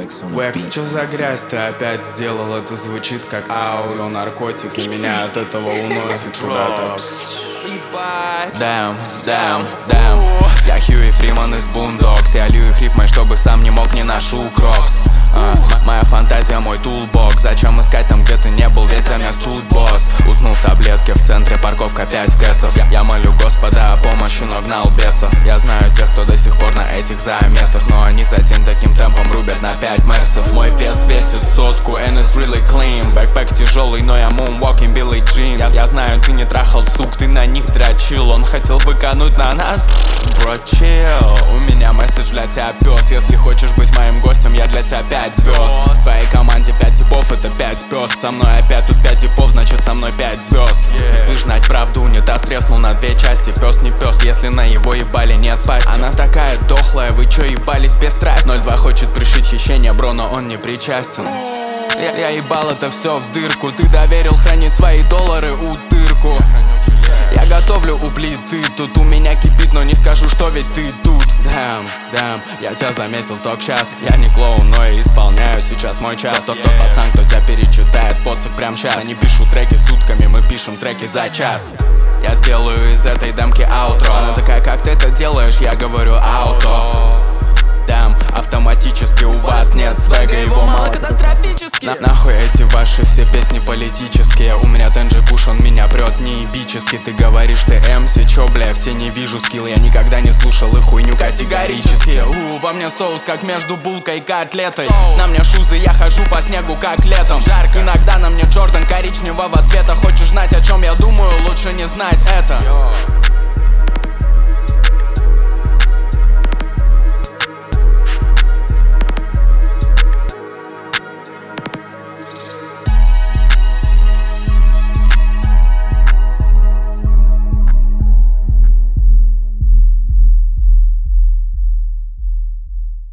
Векс, чё за грязь ты опять сделал? Это звучит как аудио, наркотики. Меня от этого уносит куда-то. Damn. Я Хьюи Фриман из Boondocks. Я лью их рифмой, чтобы сам не мог, не ношу крокс. Моя фантазия, мой тулбокс. Зачем искать там, где ты не был, весь замес тут, босс. Уснул в таблетке, в центре парковка 5 кэсов. Я молю Господа о помощи, но гнал беса. Я знаю тех, кто до сих пор на этих замесах, но они с этим таким темпом рубят на 5 мерсов. Мой вес весит 100, and it's really clean. Бэкпэк тяжелый, но я moonwalking Billie Jean. Я знаю, ты не трахал сук, ты на них дрочил. Он хотел быкануть на нас, бро, chill. У меня месседж для тебя, пес. Если хочешь быть моим гостем, я для тебя 5 звезд. В твоей команде 5 типов, это 5 пёс. Со мной опять тут 5 типов, значит со мной 5 звезд. Если знать правду, унитаз треснул на 2 части. Пес не пес, если на его ебали нет пасти. Она такая дохлая, вы чё ебались без страсти? 02 хочет пришить хищение, бро, но он не причастен. Я ебал это все в дырку. Ты доверил хранить свои доллары утырку. Я готовлю у плиты, тут у меня кипит, но не скажу, что ведь ты тут. Damn, я тебя заметил только сейчас. Я не клоун, но и исполняю сейчас мой час. Тот пацан, кто тебя перечитает поцик прям сейчас. Они пишут треки сутками, мы пишем треки за час. Я сделаю из этой демки аутро. Она такая, как ты это делаешь? Я говорю ауто. Damn, автоматически у вас нет свега, его мало катастрофически. Нахуй эти ваши все песни политические. У меня Тенджи Куш, он меня прет неебически. Ты говоришь, ты MC, чё, бля, в тебе не вижу скилл. Я никогда не слушал их хуйню категорически. Во мне соус, как между булкой и котлетой. На мне шузы, я хожу по снегу, как летом. Жарко. Иногда на мне Джордан коричневого цвета. Хочешь знать, о чем я думаю, лучше не знать это.